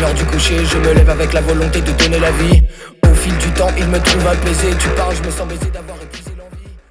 l'heure du coucher, je me lève avec la volonté de donner la vie. Au fil du temps, il me trouve apaisé. Tu parles, je me sens baisé d'avoir